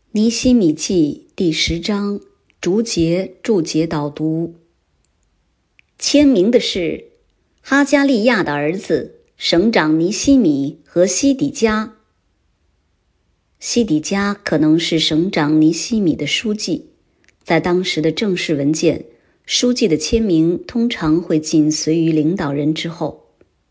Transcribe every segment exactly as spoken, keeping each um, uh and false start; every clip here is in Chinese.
尼希米记第十章逐节注解导读。签名的是哈加利亚的儿子省长尼希米和西底家。西底家可能是省长尼希米的书记，在当时的正式文件，书记的签名通常会紧随于领导人之后。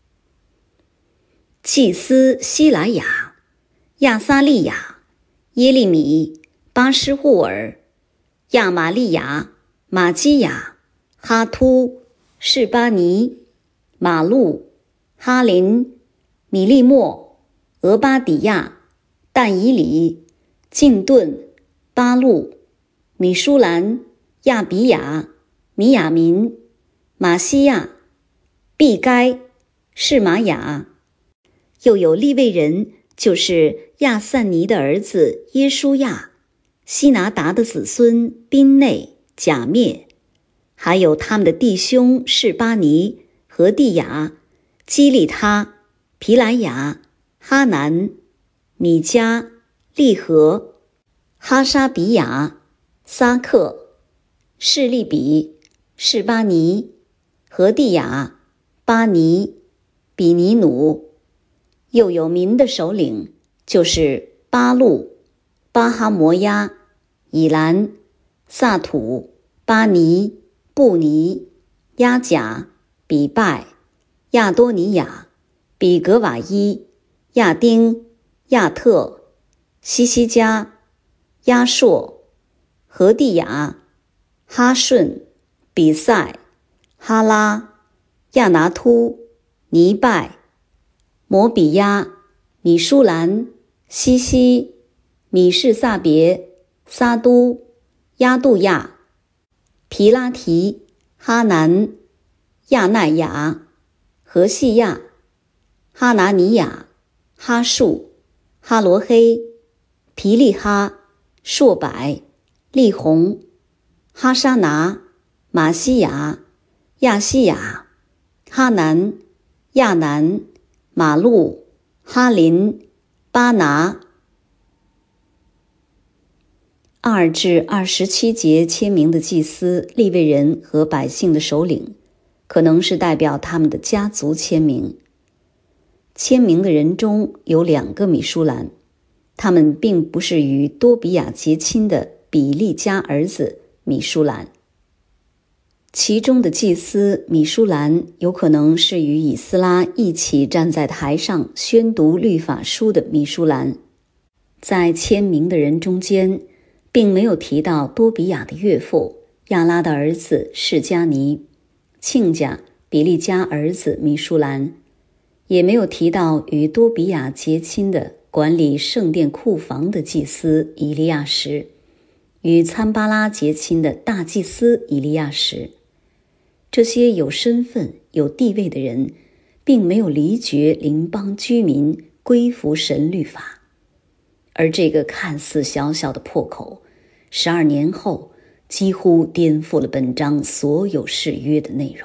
祭司希莱亚、亚撒利亚、耶利米、巴施户尔、亚玛利亚、玛基亚、哈突、士巴尼、马路、哈林、米利莫、俄巴底亚、但以里、敬顿、巴路、米舒兰、亚比亚、米亚民、马西亚、毕该、士玛雅。又有利未人，就是亚散尼的儿子耶书亚、希拿达的子孙宾内、甲灭，还有他们的弟兄士巴尼、何地雅、基利他、皮莱雅、哈南、米迦、利和、哈沙比雅、撒克、士利比、士巴尼、何地雅、巴尼、比尼努。又有民的首领，就是巴路、巴哈摩亚、以兰、萨土、巴尼、布尼、亚甲、比拜、亚多尼亚、比格瓦伊、亚丁、亚特、西西加、亚硕、何地雅、哈顺、比赛、哈拉、亚拿突、尼拜、摩比亚、米舒兰、西西、米士萨别、撒都、亚杜亚、皮拉提、哈南、亚奈雅、何西亚、哈拿尼亚、哈树、哈罗黑、皮利哈、硕柏、利红、哈沙拿、马西亚、亚西亚、哈南、亚南、马路、哈林、巴拿。二至二十七节签名的祭司、利未人和百姓的首领，可能是代表他们的家族签名。签名的人中有两个米舒兰，他们并不是与多比亚结亲的比利家儿子米舒兰。其中的祭司米舒兰有可能是与以斯拉一起站在台上宣读律法书的米舒兰。在签名的人中间，并没有提到多比亚的岳父亚拉的儿子士加尼、亲家比利家儿子米舒兰，也没有提到与多比亚结亲的管理圣殿库房的祭司以利亚什，与参巴拉结亲的大祭司以利亚什。这些有身份有地位的人并没有离绝邻邦居民归服神律法，而这个看似小小的破口，十二年后几乎颠覆了本章所有誓约的内容。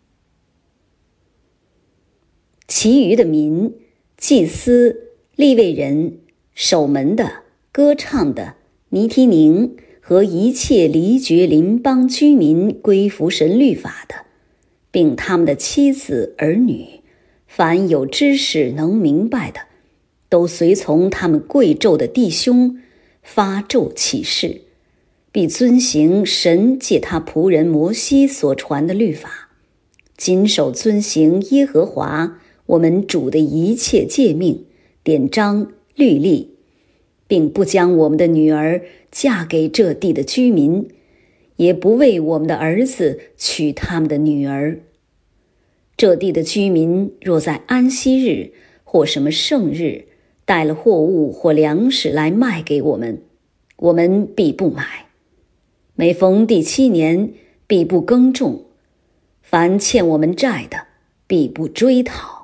其余的民、祭司、利未人、守门的、歌唱的、尼提宁和一切离绝邻邦居民归服神律法的，并他们的妻子儿女，凡有知识能明白的，都随从他们贵胄的弟兄发咒起誓，必遵行神借他仆人摩西所传的律法，谨守遵行耶和华我们主的一切诫命、典章、律例，并不将我们的女儿嫁给这地的居民，也不为我们的儿子娶他们的女儿。这地的居民若在安息日或什么圣日带了货物或粮食来卖给我们，我们必不买。每逢第七年，必不耕种。凡欠我们债的，必不追讨。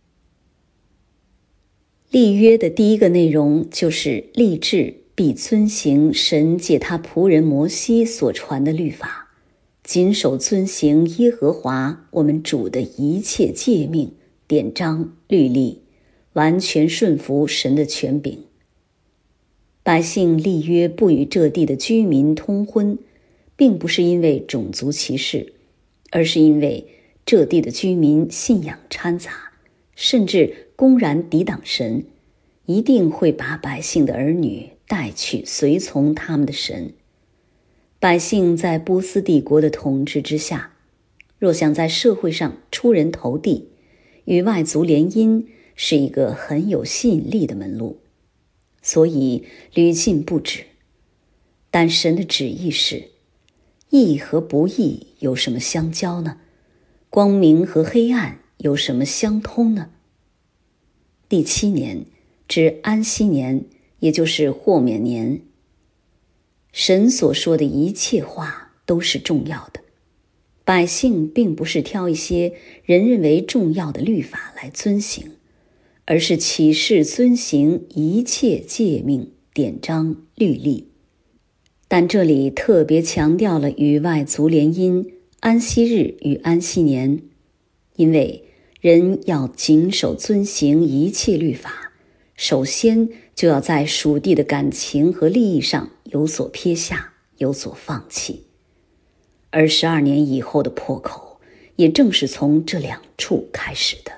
立约的第一个内容就是立志必遵行神借他仆人摩西所传的律法，谨守遵行耶和华我们主的一切诫命、典章、律例，完全顺服神的权柄。 百姓立约不与这地的居民通婚，并不是因为种族歧视，而是因为这地的居民信仰掺杂，甚至公然抵挡神，一定会把百姓的儿女带去随从他们的神。百姓在波斯帝国的统治之下，若想在社会上出人头地，与外族联姻是一个很有吸引力的门路，所以屡禁不止。但神的旨意是，义和不义有什么相交呢？光明和黑暗有什么相通呢？第七年至安息年，也就是豁免年，神所说的一切话都是重要的。百姓并不是挑一些人认为重要的律法来遵行，而是起誓遵行一切诫命、典章、律例。但这里特别强调了与外族联姻、安息日与安息年，因为人要谨守遵行一切律法，首先就要在属地的感情和利益上有所撇下，有所放弃。而十二年以后的破口，也正是从这两处开始的。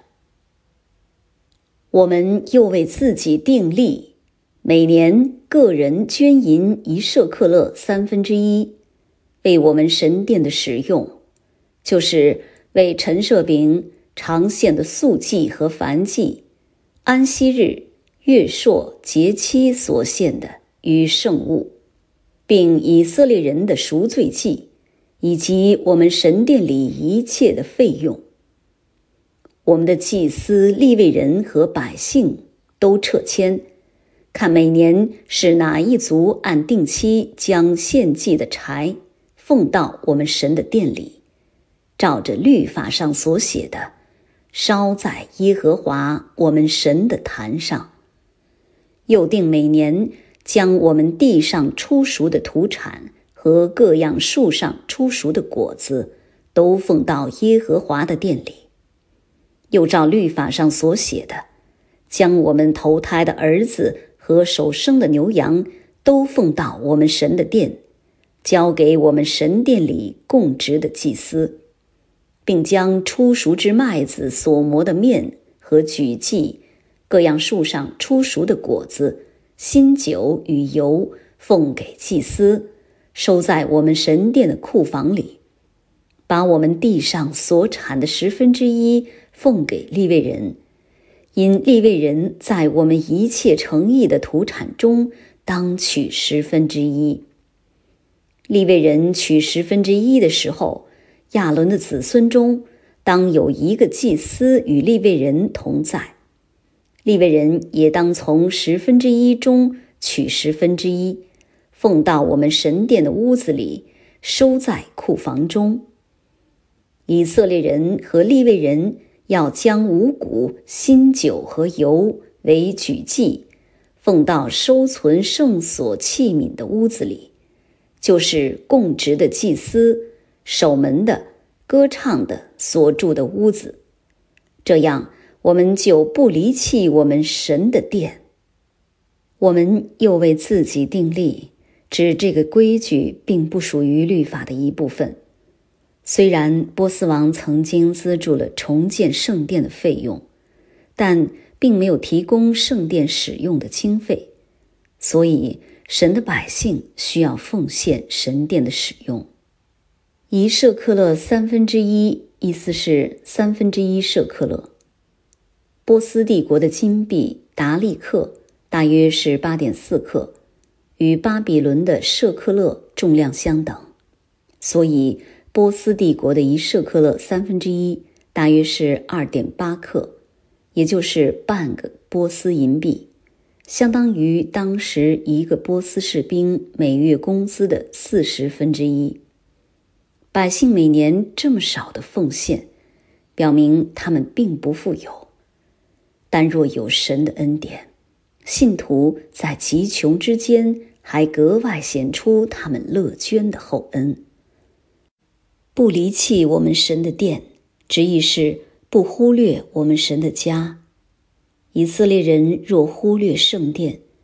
我们又为自己订立，每年个人捐银一舍客勒三分之一，为我们神殿的使用，就是为陈设饼、常献的素祭和燔祭、安息日、月朔、节期所献的与圣物，并以色列人的赎罪祭，以及我们神殿里一切的费用。我们的祭司、利未人和百姓都撤迁，看每年是哪一族按定期将献祭的柴奉到我们神的殿里，照着律法上所写的，烧在耶和华我们神的坛上。又定每年将我们地上出熟的土产和各样树上出熟的果子都奉到耶和华的殿里。又照律法上所写的，将我们头胎的儿子和首生的牛羊都奉到我们神的殿，交给我们神殿里供职的祭司，并将出熟之麦子所磨的面和举祭、各样树上出熟的果子、新酒与油奉给祭司，收在我们神殿的库房里，把我们地上所产的十分之一奉给利未人，因利未人在我们一切诚意的土产中当取十分之一。利未人取十分之一的时候，亚伦的子孙中当有一个祭司与利未人同在，利未人也当从十分之一中取十分之一，奉到我们神殿的屋子里，收在库房中。以色列人和利未人要将五谷、新酒和油为举祭，奉到收存圣所器皿的屋子里，就是供职的祭司、守门的、歌唱的所住的屋子。这样，我们就不离弃我们神的殿。我们又为自己订立，指这个规矩并不属于律法的一部分。虽然波斯王曾经资助了重建圣殿的费用，但并没有提供圣殿使用的经费，所以神的百姓需要奉献神殿的使用。一舍客勒三分之一，意思是三分之一舍客勒。波斯帝国的金币达利克大约是 八点四克，与巴比伦的舍客勒重量相等，所以波斯帝国的一舍客勒三分之一大约是 二点八克，也就是半个波斯银币，相当于当时一个波斯士兵每月工资的四十分之一。百姓每年这么少的奉献，表明他们并不富有。但若有神的恩典，信徒在极穷之间还格外显出他们乐捐的厚恩。不离弃我们神的殿，直译是不忽略我们神的家。以色列人若忽略圣殿，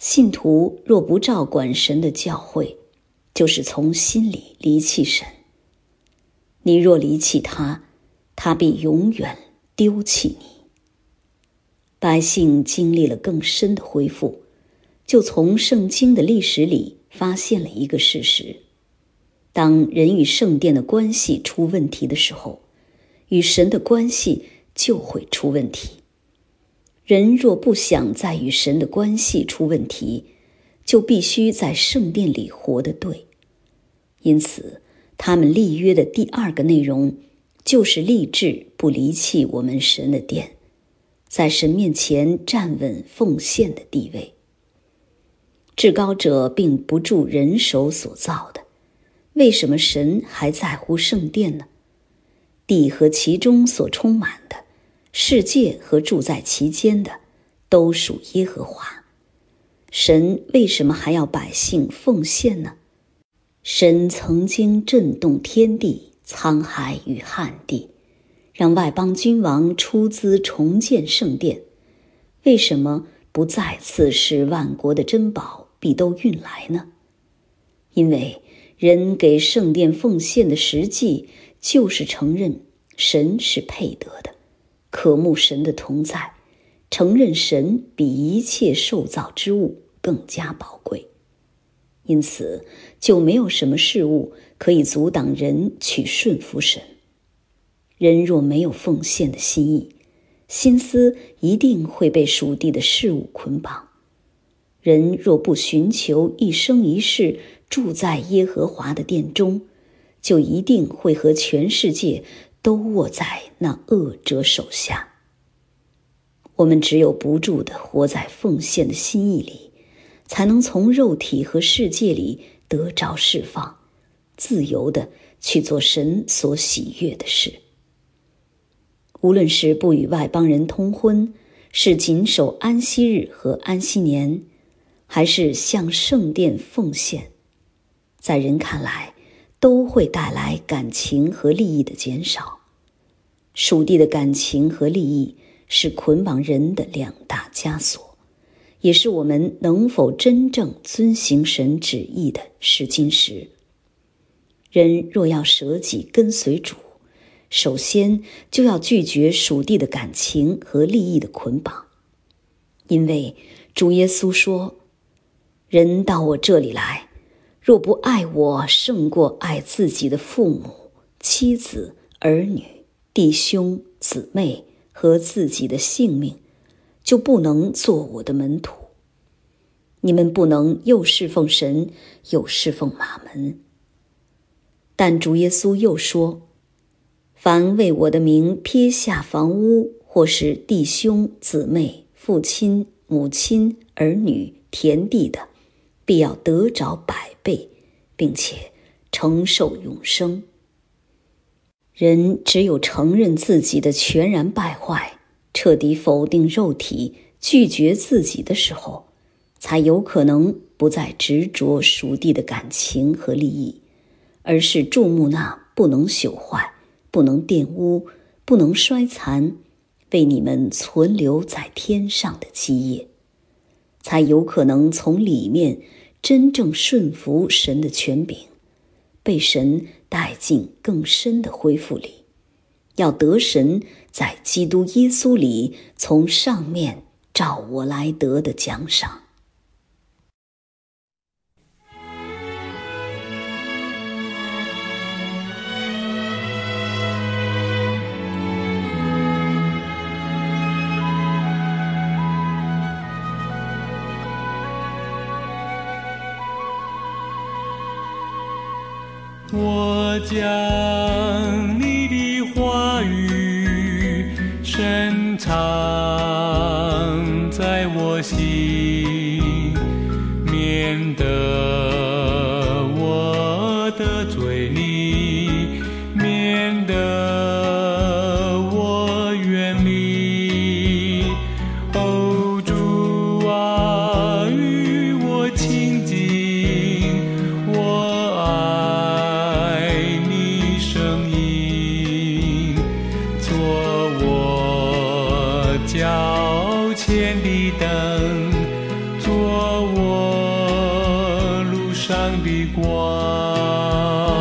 信徒若不照管神的教诲，就是从心里离弃神。你若离弃他，他必永远丢弃你。百姓经历了更深的恢复，就从圣经的历史里发现了一个事实：当人与圣殿的关系出问题的时候，与神的关系就会出问题。人若不想再与神的关系出问题，就必须在圣殿里活得对。因此，他们立约的第二个内容就是立志不离弃我们神的殿，在神面前站稳奉献的地位。至高者并不助人手所造的，为什么神还在乎圣殿呢？地和其中所充满的，世界和住在其间的，都属耶和华。神为什么还要百姓奉献呢？神曾经震动天地、沧海与旱地，让外邦君王出资重建圣殿，为什么不再次使万国的珍宝必都运来呢？因为人给圣殿奉献的实际，就是承认神是配得的，渴慕神的同在，承认神比一切受造之物更加宝贵。因此，就没有什么事物可以阻挡人去顺服神。人若没有奉献的心意，心思一定会被属地的事物捆绑。人若不寻求一生一世住在耶和华的殿中，就一定会和全世界都握在那恶者手下。我们只有不住地活在奉献的心意里，才能从肉体和世界里得着释放，自由地去做神所喜悦的事。无论是不与外邦人通婚，是谨守安息日和安息年，还是向圣殿奉献，在人看来都会带来感情和利益的减少。属地的感情和利益是捆绑人的两大枷锁，也是我们能否真正遵行神旨意的试金石。人若要舍己跟随主，首先就要拒绝属地的感情和利益的捆绑。因为主耶稣说，人到我这里来，若不爱我胜过爱自己的父母、妻子、儿女、弟兄、姊妹和自己的性命，就不能做我的门徒。你们不能又侍奉神，又侍奉马门。但主耶稣又说，凡为我的名撇下房屋，或是弟兄、姊妹、父亲、母亲、儿女、田地的，必要得着百倍，并且承受永生。人只有承认自己的全然败坏，彻底否定肉体，拒绝自己的时候，才有可能不再执着属地的感情和利益，而是注目那不能朽坏、不能玷污、不能衰残，为你们存留在天上的基业，才有可能从里面真正顺服神的权柄，被神带进更深的恢复里，要得神在基督耶稣里从上面照我来得的奖赏。 我将你的话语深藏在我心，免得我得罪你，免得我远离。哦，主啊，与我亲近，我爱你声音，做我脚前的灯，做我上的光。